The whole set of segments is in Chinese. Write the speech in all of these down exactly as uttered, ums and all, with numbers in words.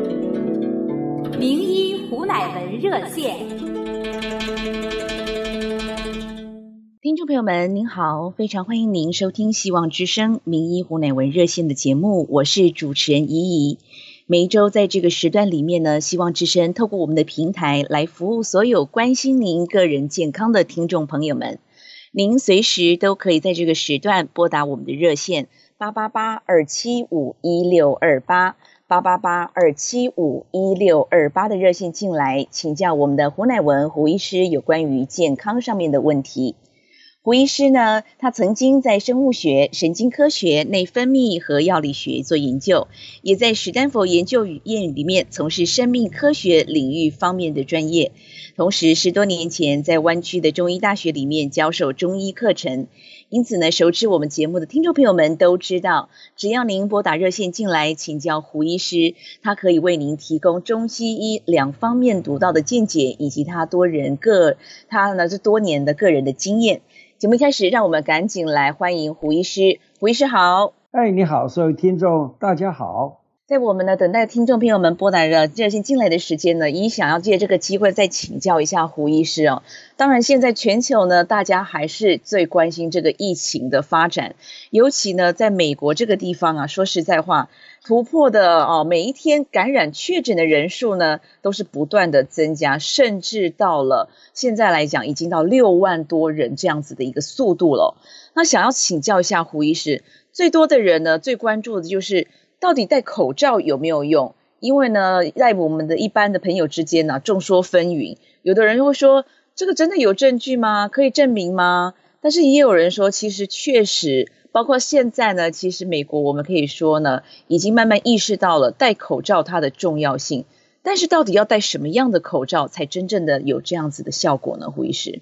名医胡乃文热线。 听众朋友们您好，非常欢迎您收听希望之声名医胡乃文热线的节目，我是主持人怡怡。每一周在这个时段里面呢，希望之声透过我们的平台来服务所有关心您个人健康的听众朋友们。您随时都可以在这个时段拨打我们的热线八八八二七五一六二八八八八二七五一六二八的热线进来，请教我们的胡乃文胡医师有关于健康上面的问题。胡医师呢，他曾经在生物学、神经科学、内分泌和药理学做研究，也在史丹佛研究院里面从事生命科学领域方面的专业。同时十多年前在湾区的中医大学里面教授中医课程。因此呢，熟知我们节目的听众朋友们都知道，只要您拨打热线进来请教胡医师，他可以为您提供中西医两方面独到的见解，以及他多人个他呢是多年的个人的经验。节目一开始，让我们赶紧来欢迎胡医师。胡医师好。 哎，你好，所有听众大家好。 在我们呢等待听众朋友们拨打热线进来的时间呢，一想要借这个机会再请教一下胡医师哦。当然现在全球呢，大家还是最关心这个疫情的发展，尤其呢在美国这个地方啊，说实在话，突破的哦，每一天感染确诊的人数呢都是不断的增加，甚至到了现在来讲已经到六万多人这样子的一个速度了。那想要请教一下胡医师，最多的人呢最关注的就是到底戴口罩有没有用？因为呢在我们的一般的朋友之间呢众说纷纭，有的人会说这个真的有证据吗？可以证明吗？但是也有人说其实确实，包括现在呢，其实美国我们可以说呢已经慢慢意识到了戴口罩它的重要性。但是到底要戴什么样的口罩才真正的有这样子的效果呢？胡医师。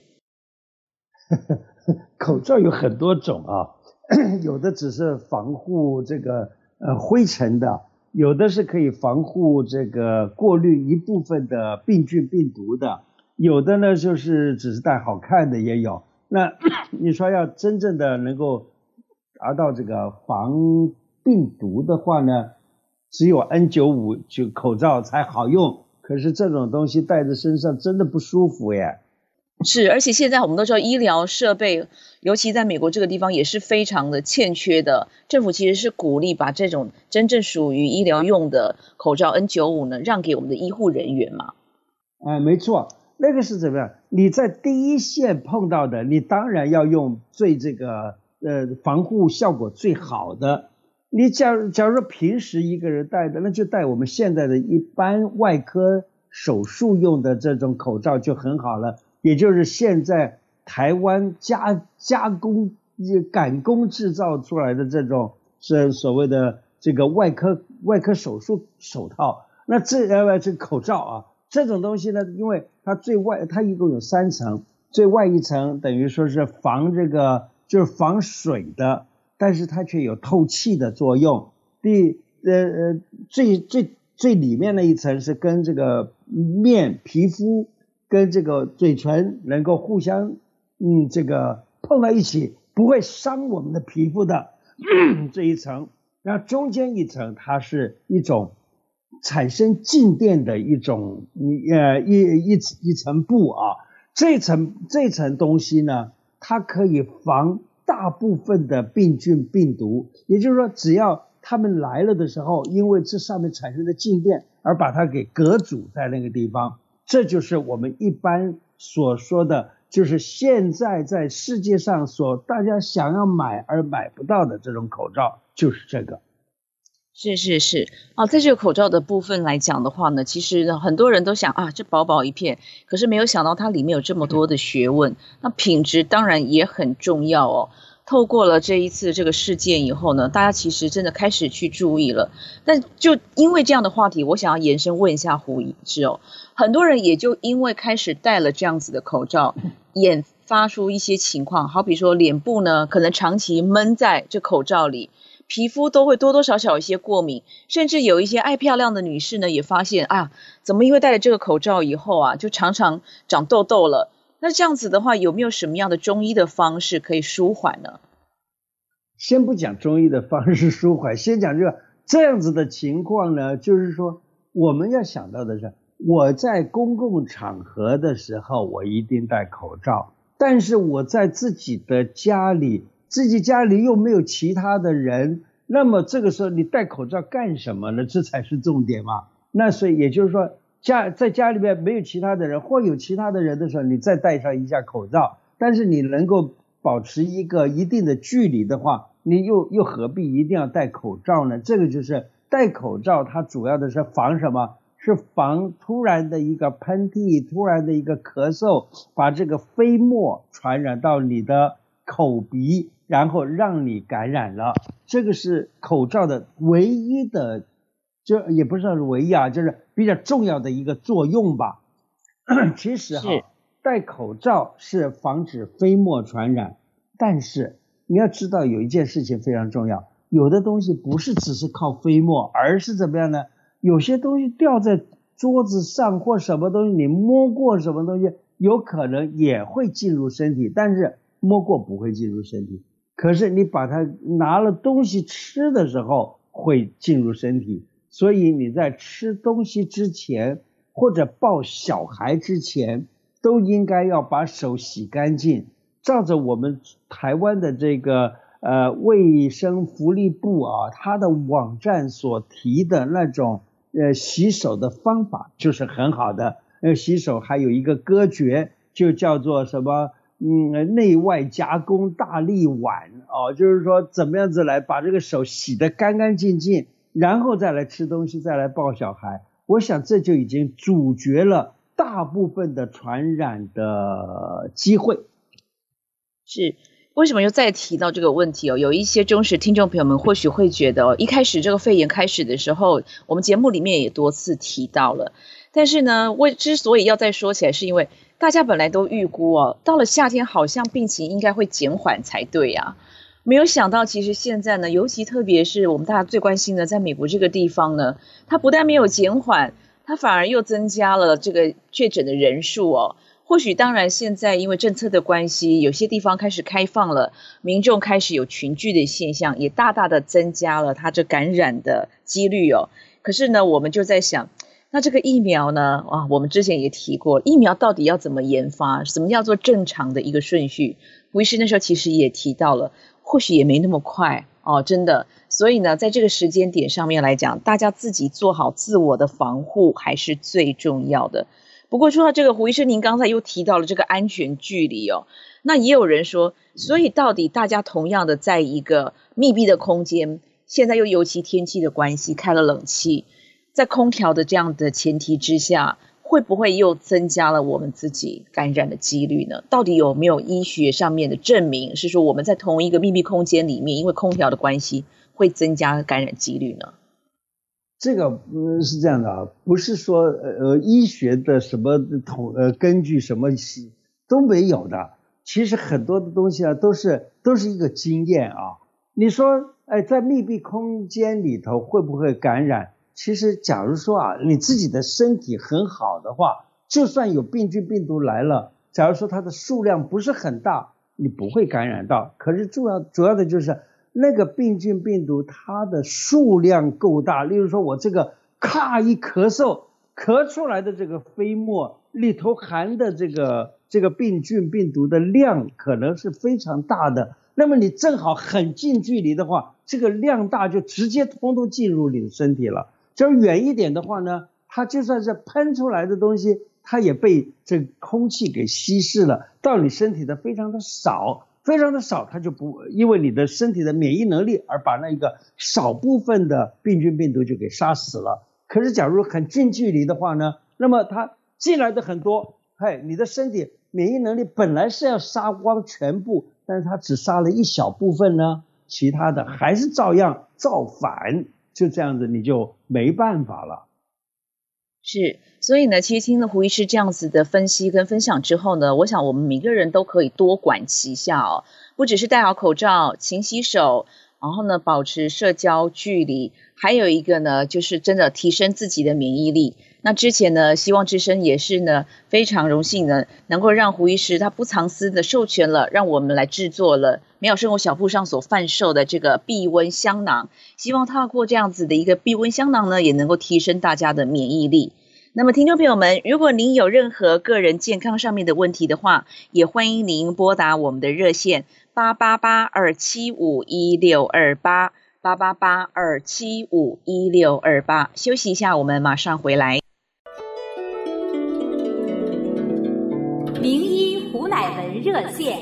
口罩有很多种啊，有的只是防护这个呃灰尘的，有的是可以防护这个过滤一部分的病菌病毒的，有的呢就是只是戴好看的也有。那你说要真正的能够达到这个防病毒的话呢，只有 N 九十五 就口罩才好用，可是这种东西戴在身上真的不舒服耶。 是，而且现在我们都知道医疗设备，尤其在美国这个地方也是非常的欠缺的。政府其实是鼓励把这种真正属于医疗用的口罩 N 九十五 呢让给我们的医护人员嘛。 哎，没错，那个是怎么样？你在第一线碰到的，你当然要用最这个呃防护效果最好的。你假如假如说平时一个人戴的，那就戴我们现在的一般外科手术用的这种口罩就很好了。也就是现在台湾加加工赶工制造出来的这种是所谓的这个外科外科手术手套。那这呃这口罩啊，这种东西呢，因为它最外它一共有三层，最外一层等于说是防这个就是防水的，但是它却有透气的作用。第呃呃最最最里面的一层是跟这个面皮肤跟这个嘴唇能够互相嗯这个碰到一起，不会伤我们的皮肤的这一层。然后中间一层它是一种产生静电的一种呃一一一层布啊，这层这层东西呢，它可以防大部分的病菌病毒，也就是说只要他们来了的时候，因为这上面产生的静电而把它给隔阻在那个地方。这就是我们一般所说的，就是现在在世界上所大家想要买而买不到的这种口罩，就是这个。 是是是啊，在这个口罩的部分来讲的话呢，其实呢很多人都想啊，这薄薄一片，可是没有想到它里面有这么多的学问。那品质当然也很重要哦。透过了这一次这个事件以后呢，大家其实真的开始去注意了。但就因为这样的话题，我想要延伸问一下胡医师哦，很多人也就因为开始戴了这样子的口罩，研发出一些情况，好比说脸部呢可能长期闷在这口罩里，皮肤都会多多少少有一些过敏，甚至有一些爱漂亮的女士呢也发现啊，怎么因为戴了这个口罩以后啊，就常常长痘痘了。那这样子的话，有没有什么样的中医的方式可以舒缓呢？ 先不讲中医的方式舒缓，先讲这个这样子的情况呢，就是说我们要想到的是，我在公共场合的时候我一定戴口罩，但是我在自己的家里，自己家里又没有其他的人，那么这个时候你戴口罩干什么呢？这才是重点嘛。那所以也就是说家在家里面没有其他的人，或有其他的人的时候，你再戴上一下口罩，但是你能够保持一个一定的距离的话，你又又何必一定要戴口罩呢？这个就是戴口罩，它主要的是防什么？是防突然的一个喷嚏，突然的一个咳嗽，把这个飞沫传染到你的口鼻，然后让你感染了。这个是口罩的唯一的，就也不是唯一啊，就是比较重要的一个作用吧。其实哈，戴口罩是防止飞沫传染，但是你要知道有一件事情非常重要，有的东西不是只是靠飞沫，而是怎么样呢？有些东西掉在桌子上或什么东西，你摸过什么东西，有可能也会进入身体，但是摸过不会进入身体。可是你把它拿了东西吃的时候会进入身体，所以你在吃东西之前或者抱小孩之前都应该要把手洗干净。照着我们台湾的这个呃卫生福利部啊，它的网站所提的那种呃洗手的方法就是很好的。呃洗手还有一个歌诀，就叫做什么嗯内外夹攻大力碗哦，就是说怎么样子来把这个手洗得干干净净，然后再来吃东西，再来抱小孩。我想这就已经阻绝了大部分的传染的机会。 是为什么又再提到这个问题哦？有一些忠实听众朋友们或许会觉得哦，一开始这个肺炎开始的时候，我们节目里面也多次提到了，但是呢，为之所以要再说起来，是因为大家本来都预估哦，到了夏天好像病情应该会减缓才对啊，没有想到其实现在呢，尤其特别是我们大家最关心的，在美国这个地方呢，它不但没有减缓，它反而又增加了这个确诊的人数哦。或许当然现在因为政策的关系，有些地方开始开放了，民众开始有群聚的现象，也大大的增加了它这感染的几率哦。可是呢，我们就在想，那这个疫苗呢，啊，我们之前也提过，疫苗到底要怎么研发，什么叫做正常的一个顺序？胡医师那时候其实也提到了，或许也没那么快哦，真的。所以呢，在这个时间点上面来讲，大家自己做好自我的防护还是最重要的。不过说到这个，胡医生您刚才又提到了这个安全距离哦，那也有人说，所以到底大家同样的在一个密闭的空间，现在又尤其天气的关系，开了冷气，在空调的这样的前提之下，会不会又增加了我们自己感染的几率呢？到底有没有医学上面的证明，是说我们在同一个密闭空间里面，因为空调的关系，会增加感染几率呢？ 这个呃是这样的啊，不是说呃医学的什么统呃根据什么都没有的。其实很多的东西啊，都是都是一个经验啊。你说哎，在密闭空间里头会不会感染？其实假如说啊，你自己的身体很好的话，就算有病菌病毒来了，假如说它的数量不是很大，你不会感染到。可是主要主要的就是那个病菌病毒它的数量够大，例如说我这个咔一咳嗽，咳出来的这个飞沫里头含的这个这个病菌病毒的量可能是非常大的，那么你正好很近距离的话，这个量大就直接通通进入你的身体了。就是远一点的话呢，它就算是喷出来的东西，它也被这空气给稀释了，到你身体的非常的少。非常的少，它就不因为你的身体的免疫能力而把那个少部分的病菌病毒就给杀死了。可是假如很近距离的话呢，那么它进来的很多，嘿，你的身体免疫能力本来是要杀光全部，但是它只杀了一小部分呢，其他的还是照样造反，就这样子你就没办法了。 是，所以呢，其实听了胡医师这样子的分析跟分享之后呢，我想我们每个人都可以多管齐下哦，不只是戴好口罩、勤洗手，然后呢保持社交距离，还有一个呢就是真的提升自己的免疫力。那之前呢，希望之声也是呢非常荣幸呢，能够让胡医师他不藏私的授权了，让我们来制作了美好生活小铺上所贩售的这个避温香囊，希望透过这样子的一个避温香囊呢，也能够提升大家的免疫力。那么听众朋友们，如果您有任何个人健康上面的问题的话，也欢迎您拨打我们的热线八八八二七五一六二八 八八八二七五一六二八。休息一下，我们马上回来。 名医胡乃文热线。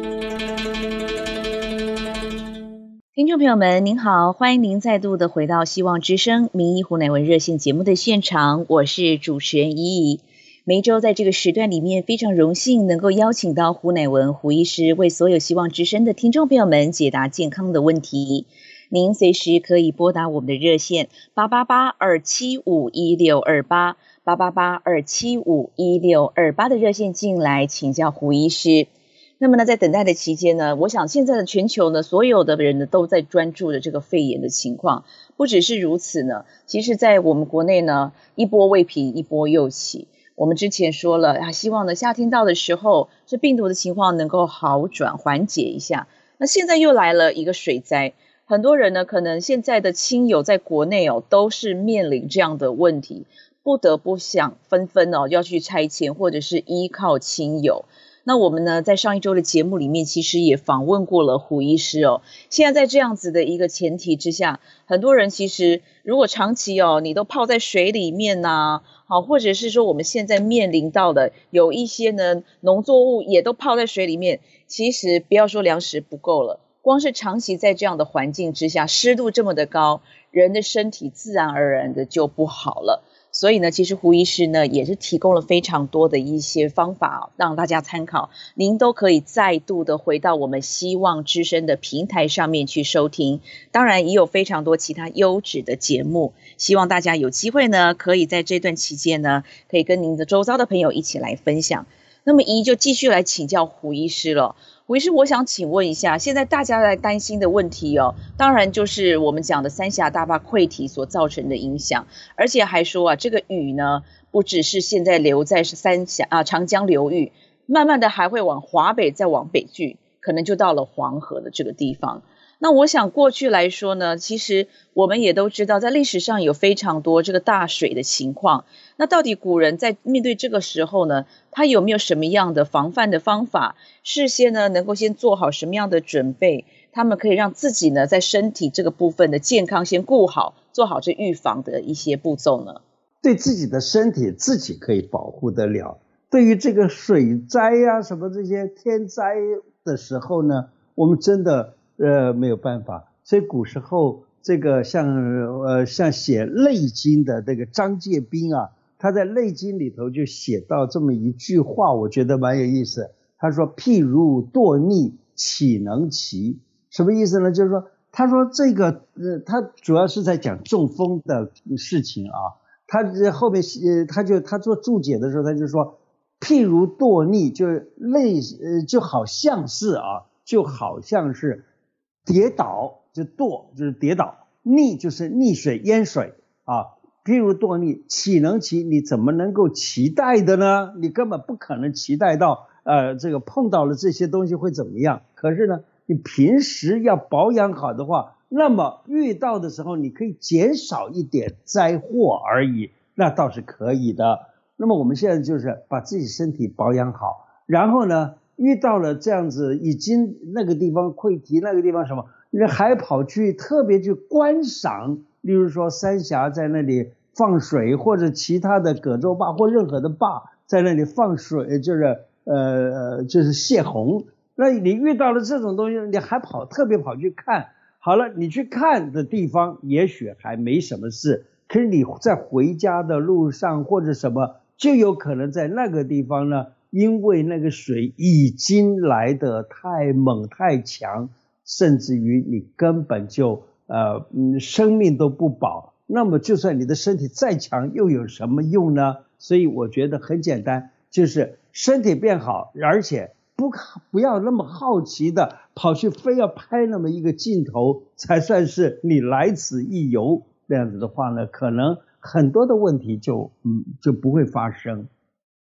听众朋友们您好，欢迎您再度的回到希望之声名医胡乃文热线节目的现场，我是主持人怡怡。每周在这个时段里面，非常荣幸能够邀请到胡乃文胡医师，为所有希望之声的听众朋友们解答健康的问题。您随时可以拨打我们的热线八八八二七五一六二八 八八八二七五一六二八的热线进来请教胡医师。那么呢，在等待的期间呢，我想现在的全球呢，所有的人呢都在专注的这个肺炎的情况。不只是如此呢，其实在我们国内呢，一波未平一波又起。我们之前说了啊，希望呢夏天到的时候，这病毒的情况能够好转缓解一下。那现在又来了一个水灾，很多人呢可能现在的亲友在国内哦都是面临这样的问题，不得不想纷纷哦要去拆迁或者是依靠亲友。那我们呢，在上一周的节目里面，其实也访问过了胡医师哦。现在在这样子的一个前提之下，很多人其实如果长期哦，你都泡在水里面呐、啊，好，或者是说我们现在面临到的有一些呢，农作物也都泡在水里面，其实不要说粮食不够了，光是长期在这样的环境之下，湿度这么的高，人的身体自然而然的就不好了。所以呢，其实胡医师呢也是提供了非常多的一些方法让大家参考，您都可以再度的回到我们希望之声的平台上面去收听。当然也有非常多其他优质的节目，希望大家有机会呢可以在这段期间呢可以跟您的周遭的朋友一起来分享。那么姨就继续来请教胡医师了。胡医师，我想请问一下，现在大家在担心的问题哦，当然就是我们讲的三峡大坝溃堤所造成的影响，而且还说啊，这个雨呢，不只是现在留在三峡啊长江流域，慢慢的还会往华北再往北去，可能就到了黄河的这个地方。那我想过去来说呢，其实我们也都知道，在历史上有非常多这个大水的情况。那到底古人在面对这个时候呢，他有没有什么样的防范的方法？事先呢，能够先做好什么样的准备？他们可以让自己呢，在身体这个部分的健康先顾好，做好这预防的一些步骤呢？ 对自己的身体自己可以保护得了。对于这个水灾啊什么这些天灾的时候呢，我们真的呃没有办法。所以古时候这个像呃像写《内经》的这个张介宾啊，他在《内经》里头就写到这么一句话，我觉得蛮有意思。他说：“譬如堕溺，岂能其？”什么意思呢？就是说，他说这个呃，他主要是在讲中风的事情啊。他后面呃，他就他做注解的时候，他就说，譬如堕溺，就类呃，就好像是啊，就好像是跌倒，就堕就是跌倒，溺就是溺水淹水啊。譬如堕溺，岂能其？你怎么能够期待的呢？你根本不可能期待到。呃，这个碰到了这些东西会怎么样？可是呢，你平时要保养好的话，那么遇到的时候你可以减少一点灾祸而已，那倒是可以的。那么我们现在就是把自己身体保养好，然后呢，遇到了这样子已经那个地方溃堤，那个地方什么，你还跑去特别去观赏，例如说三峡在那里放水，或者其他的葛洲坝或任何的坝在那里放水，就是呃，就是泄洪。那你遇到了这种东西，你还跑特别跑去看，好了，你去看的地方也许还没什么事，可是你在回家的路上或者什么，就有可能在那个地方呢，因为那个水已经来得太猛太强，甚至于你根本就呃嗯生命都不保，那么就算你的身体再强又有什么用呢？所以我觉得很简单，就是身体变好，而且不不要那么好奇的跑去非要拍那么一个镜头才算是你来此一游，这样子的话呢，可能很多的问题就嗯就不会发生。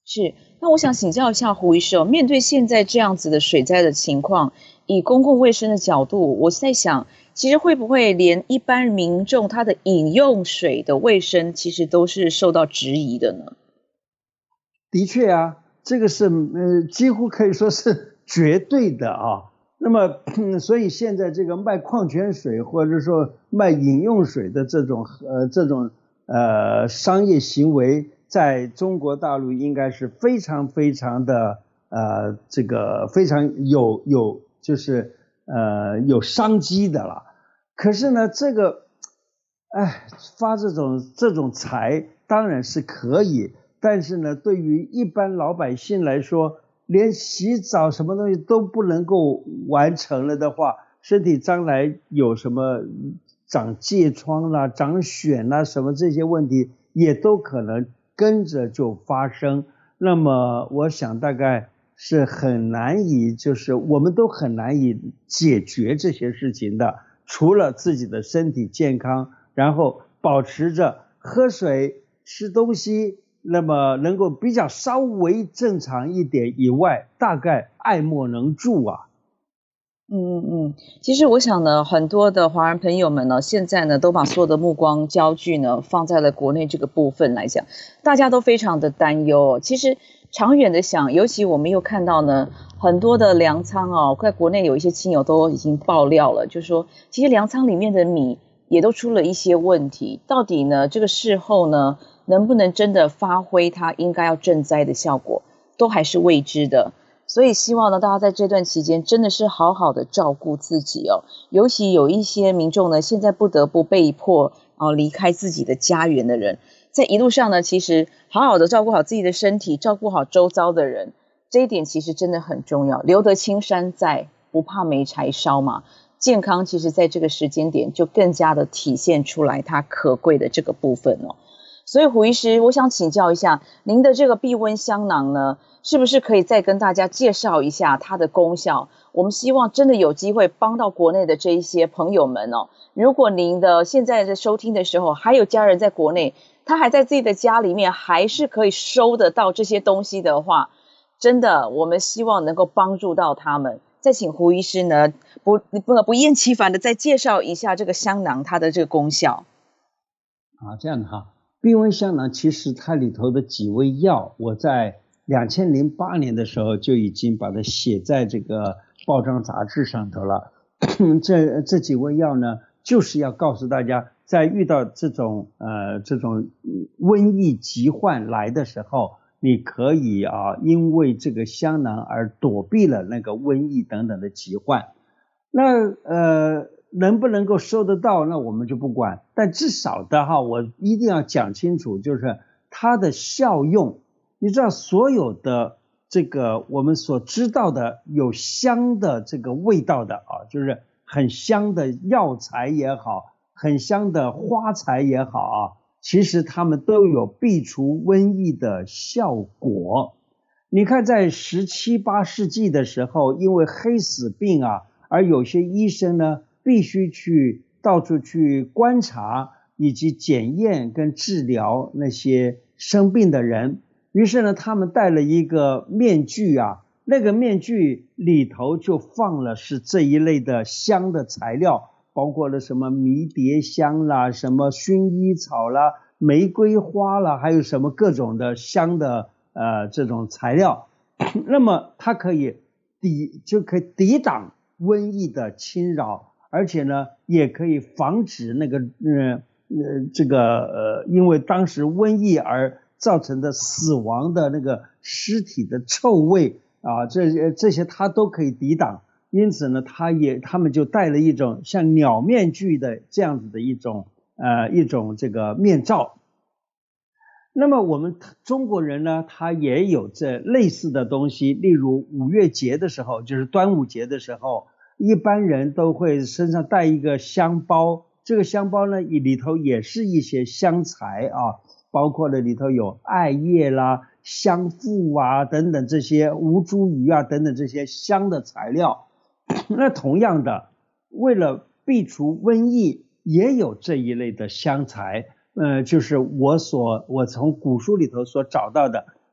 是，那我想请教一下胡医师哦，面对现在这样子的水灾的情况，以公共卫生的角度，我在想，其实会不会连一般民众他的饮用水的卫生，其实都是受到质疑的呢？ 的确啊，这个是呃几乎可以说是绝对的啊。那么，所以现在这个卖矿泉水或者说卖饮用水的这种呃这种呃商业行为，在中国大陆应该是非常非常的呃这个非常有有就是呃有商机的了。可是呢，这个哎发这种这种财当然是可以，但是呢，对于一般老百姓来说，连洗澡什么东西都不能够完成了的话，身体将来有什么长疥疮啦、长癣啦什么这些问题也都可能跟着就发生。那么我想大概是很难以，就是我们都很难以解决这些事情的，除了自己的身体健康，然后保持着喝水、吃东西那么能够比较稍微正常一点以外，大概爱莫能助啊。 嗯嗯嗯，其实我想呢，很多的华人朋友们呢，现在呢都把所有的目光焦距呢放在了国内这个部分来讲，大家都非常的担忧。其实长远的想，尤其我们又看到呢，很多的粮仓哦，在国内有一些亲友都已经爆料了，就说其实粮仓里面的米也都出了一些问题，到底呢这个事后呢能不能真的发挥它应该要赈灾的效果，都还是未知的。所以希望呢，大家在这段期间真的是好好的照顾自己哦。尤其有一些民众呢，现在不得不被迫啊离开自己的家园的人，在一路上呢，其实好好的照顾好自己的身体，照顾好周遭的人，这一点其实真的很重要。留得青山在，不怕没柴烧嘛。健康其实在这个时间点就更加的体现出来它可贵的这个部分哦。所以胡医师，我想请教一下，您的这个避温香囊呢，是不是可以再跟大家介绍一下它的功效？我们希望真的有机会帮到国内的这一些朋友们哦。如果您的现在在收听的时候，还有家人在国内，他还在自己的家里面，还是可以收得到这些东西的话，真的，我们希望能够帮助到他们。再请胡医师呢，不不不厌其烦的再介绍一下这个香囊它的这个功效。 啊，这样的哈。避温香囊其实它里头的几味药，我在两千零八年的时候就已经把它写在这个报章杂志上头了。这这几味药呢，就是要告诉大家，在遇到这种呃这种瘟疫疾患来的时候，你可以啊因为这个香囊而躲避了那个瘟疫等等的疾患。那呃能不能够收得到，那我们就不管，但至少的哈，我一定要讲清楚，就是它的效用。你知道所有的这个我们所知道的有香的这个味道的啊，就是很香的药材也好，很香的花材也好啊，其实它们都有避除瘟疫的效果。你看在十七八世纪的时候，因为黑死病啊，而有些医生呢必须去到处去观察以及检验跟治疗那些生病的人，于是呢他们戴了一个面具啊，那个面具里头就放了是这一类的香的材料，包括了什么迷迭香啦，什么薰衣草啦，玫瑰花啦，还有什么各种的香的呃这种材料。那么它可以抵就可以抵挡瘟疫的侵扰，而且呢也可以防止那个呃呃这个呃因为当时瘟疫而造成的死亡的那个尸体的臭味啊，这这些它都可以抵挡。因此呢他也他们就戴了一种像鸟面具的这样子的一种呃一种这个面罩。那么我们中国人呢，他也有这类似的东西，例如五月节的时候，就是端午节的时候，一般人都会身上带一个香包，这个香包呢里头也是一些香材啊，包括了里头有艾叶啦、香附啊等等这些吴茱萸啊等等这些香的材料。那同样的，为了避除瘟疫，也有这一类的香材。呃，就是我所我从古书里头所找到的，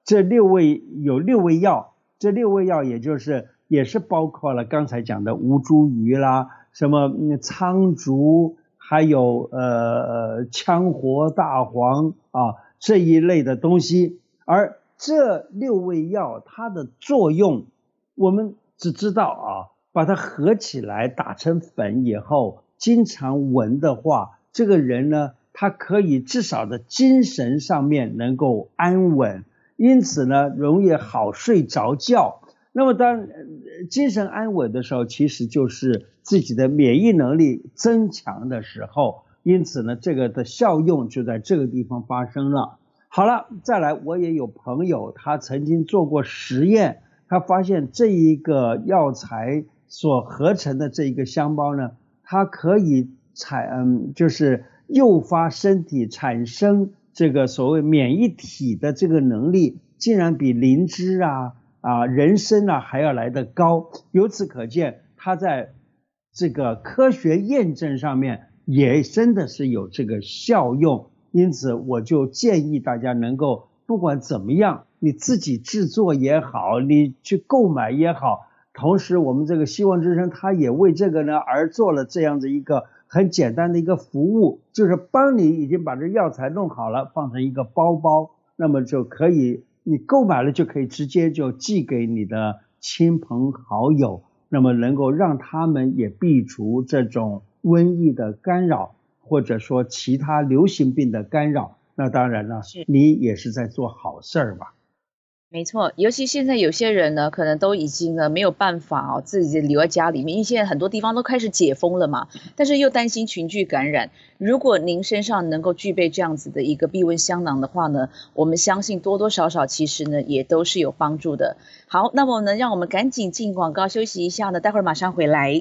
这六味有六味药，这六味药也就是也是包括了刚才讲的吴茱萸啦，什么苍竹，还有呃羌活大黄啊这一类的东西。而这六味药它的作用，我们只知道啊，把它合起来打成粉以后，经常闻的话，这个人呢，他可以至少的精神上面能够安稳，因此呢，容易好睡着觉。那么当精神安稳的时候，其实就是自己的免疫能力增强的时候，因此呢，这个的效用就在这个地方发生了。好了，再来，我也有朋友，他曾经做过实验，他发现这一个药材所合成的这一个香包呢，它可以产嗯，就是诱发身体产生这个所谓免疫体的这个能力，竟然比灵芝啊啊人参啊还要来得高。由此可见，它在这个科学验证上面也真的是有这个效用。因此我就建议大家能够不管怎么样，你自己制作也好，你去购买也好，同时我们这个希望之声它也为这个呢而做了这样子一个很简单的一个服务，就是帮你已经把这药材弄好了，放成一个包包，那么就可以你购买了就可以直接就寄给你的亲朋好友，那么能够让他们也避除这种瘟疫的干扰，或者说其他流行病的干扰。那当然了，你也是在做好事儿吧。 没错，尤其现在有些人呢，可能都已经呢没有办法哦，自己留在家里面，因为现在很多地方都开始解封了嘛，但是又担心群聚感染。如果您身上能够具备这样子的一个避瘟香囊的话呢，我们相信多多少少其实呢也都是有帮助的。好，那么呢，让我们赶紧进广告休息一下呢，待会儿马上回来。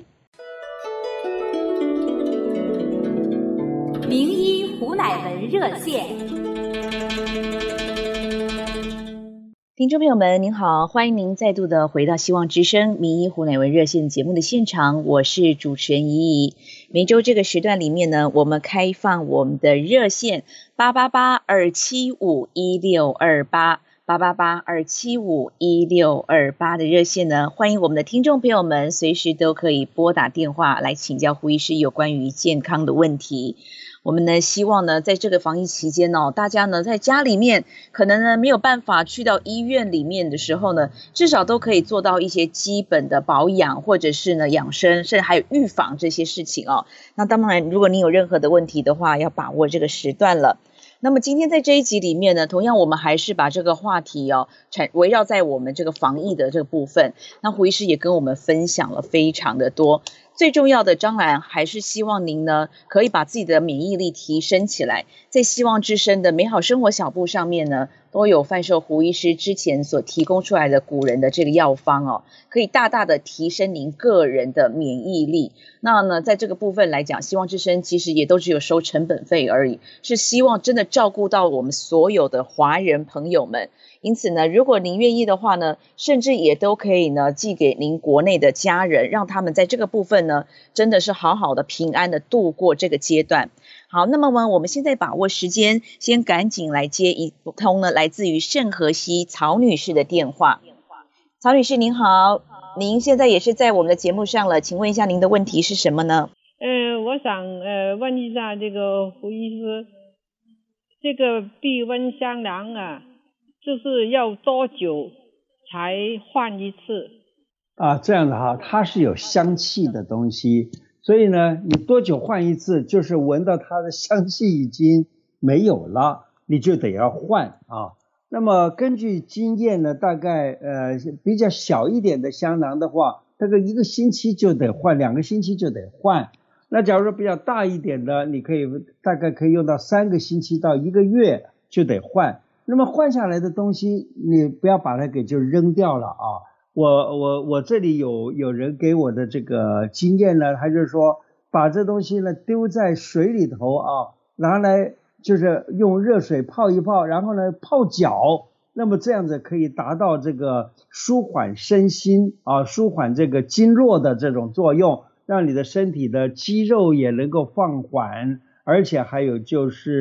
名医胡乃文热线。 听众朋友们您好，欢迎您再度的回到希望之声名医胡乃文热线节目的现场，我是主持人怡怡。每周这个时段里面呢，我们开放我们的热线八八八二七五一六二八八八八二七五一六二八的热线呢，欢迎我们的听众朋友们随时都可以拨打电话来请教胡医师有关于健康的问题。我们呢希望呢在这个防疫期间哦，大家呢在家里面可能呢没有办法去到医院里面的时候呢，至少都可以做到一些基本的保养，或者是呢养生，甚至还有预防这些事情哦。那当然如果你有任何的问题的话，要把握这个时段了。那么今天在这一集里面呢，同样我们还是把这个话题哦围绕在我们这个防疫的这个部分。那胡医师也跟我们分享了非常的多，最重要的当然还是希望您呢可以把自己的免疫力提升起来，在希望之声的美好生活小步上面呢，都有贩售胡医师之前所提供出来的古人的这个药方哦，可以大大的提升您个人的免疫力。那呢在这个部分来讲，希望之声其实也都只有收成本费而已，是希望真的照顾到我们所有的华人朋友们。因此呢，如果您愿意的话呢，甚至也都可以呢寄给您国内的家人，让他们在这个部分呢真的是好好的平安的度过这个阶段。好，那么呢我们现在把握时间，先赶紧来接一通呢来自于圣荷西曹女士的电话。曹女士您好，您现在也是在我们的节目上了，请问一下您的问题是什么呢？ 呃，我想呃问一下这个胡医师，这个避瘟香囊啊，就是要多久才换一次？ 啊，这样的哈，它是有香气的东西，所以呢，你多久换一次，就是闻到它的香气已经没有了，你就得要换啊。那么根据经验呢，大概呃比较小一点的香囊的话，大概一个星期就得换，两个星期就得换。那假如说比较大一点的，你可以大概可以用到三个星期到一个月就得换。那么换下来的东西，你不要把它给就扔掉了啊。我我我这里有有人给我的这个经验呢，他就是说把这东西呢丢在水里头啊，拿来就是用热水泡一泡，然后呢泡脚，那么这样子可以达到这个舒缓身心啊，舒缓这个经络的这种作用，让你的身体的肌肉也能够放缓，而且还有就是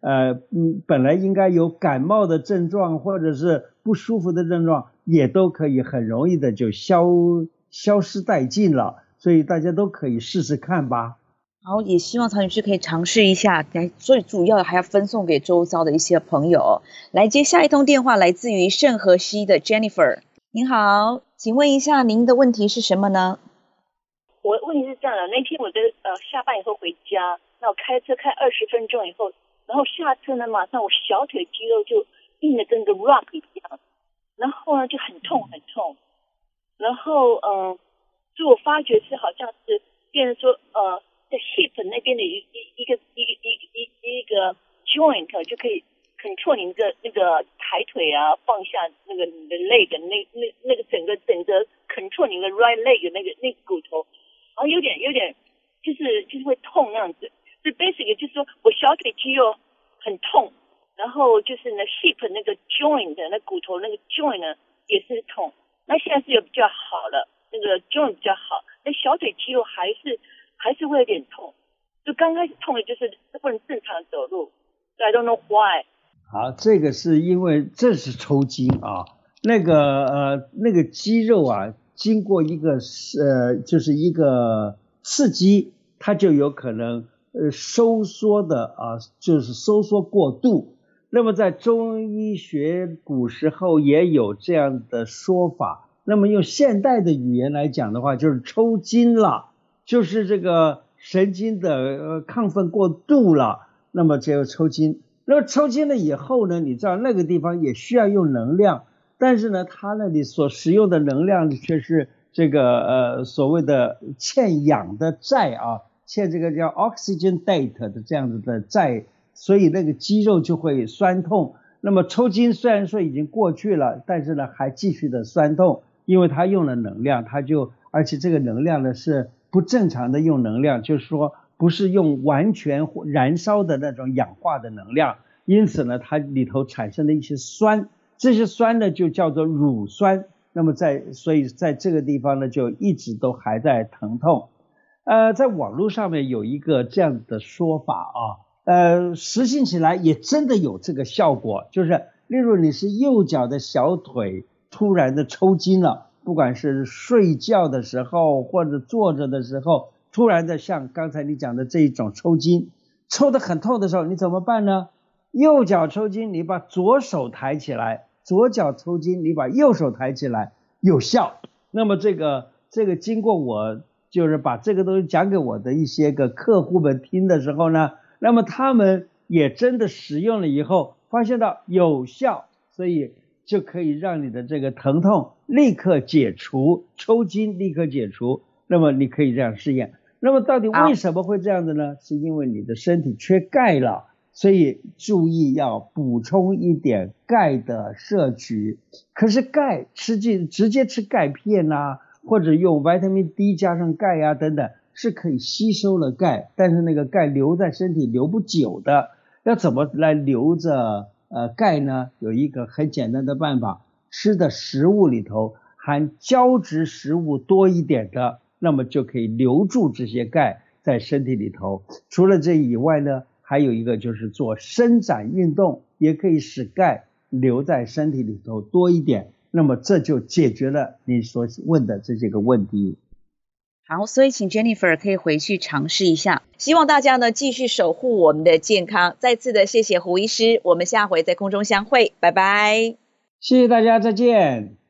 呃嗯本来应该有感冒的症状或者是不舒服的症状，也都可以很容易的就消消失殆尽了，所以大家都可以试试看吧。 好，也希望曹女士可以尝试一下，最主要的还要分送给周遭的一些朋友。来接下一通电话，来自于圣荷西的 Jennifer。 您好，请问一下您的问题是什么呢？ 我问题是这样的，那天我的呃下班以后回家，那我开车开二十分钟以后，然后下车呢，马上我小腿肌肉就硬的跟个 rock 一样，然后呢就很痛很痛，然后嗯、呃，所以我发觉是好像是变成说呃在 hip 那边的一一一个一个一一一个 joint 就可以 control 你的那个抬腿啊，放下那个你的 leg 那那那个整个整个 control 你的 right leg 那个那个骨头，然后有点有点就是就是会痛那样子，所以 basically 就是说我小腿肌肉很痛，然后就是呢 hip 那个 joint 那骨头那个 joint 呢也是痛，那现在是有比较好了，那个 joint 比较好，那小腿肌肉还是还是会有点痛，就刚开始痛的就是不能正常走路， so I don't know why。 好，这个是因为这是抽筋啊，那个呃那个肌肉啊经过一个呃就是一个刺激，它就有可能呃收缩的啊，就是收缩过度。那么在中医学古时候也有这样的说法，那么用现代的语言来讲的话，就是抽筋了，就是这个神经的呃亢奋过度了，那么就抽筋。那么抽筋了以后呢，你知道那个地方也需要用能量，但是呢它那里所使用的能量却是这个呃所谓的欠氧的债啊，欠这个叫 oxygen debt 的这样子的债，所以那个肌肉就会酸痛。那么抽筋虽然说已经过去了，但是呢还继续的酸痛，因为它用了能量，它就而且这个能量呢是不正常的用能量，就是说不是用完全燃烧的那种氧化的能量，因此呢它里头产生的一些酸，这些酸呢就叫做乳酸，那么在所以在这个地方呢就一直都还在疼痛。呃在网络上面有一个这样的说法啊，呃实行起来也真的有这个效果，就是例如你是右脚的小腿突然的抽筋了，不管是睡觉的时候或者坐着的时候，突然的像刚才你讲的这一种抽筋，抽得很痛的时候你怎么办呢？右脚抽筋你把左手抬起来，左脚抽筋你把右手抬起来，有效。那么这个这个经过我就是把这个东西讲给我的一些个客户们听的时候呢，那么他们也真的使用了以后发现到有效，所以就可以让你的这个疼痛立刻解除，抽筋立刻解除。那么你可以这样试验。那么到底为什么会这样子呢？是因为你的身体缺钙了，所以注意要补充一点钙的摄取。可是钙吃进直接吃钙片啊，或者用 vitamin D 加上钙啊等等，是可以吸收了钙，但是那个钙留在身体留不久的。要怎么来留着呃钙呢？有一个很简单的办法，吃的食物里头含胶质食物多一点的，那么就可以留住这些钙在身体里头。除了这以外呢，还有一个就是做伸展运动，也可以使钙留在身体里头多一点，那么这就解决了你所问的这些个问题。 好，所以请 Jennifer 可以回去尝试一下，希望大家呢继续守护我们的健康。再次的谢谢胡医师，我们下回在空中相会，拜拜。 谢谢大家，再见。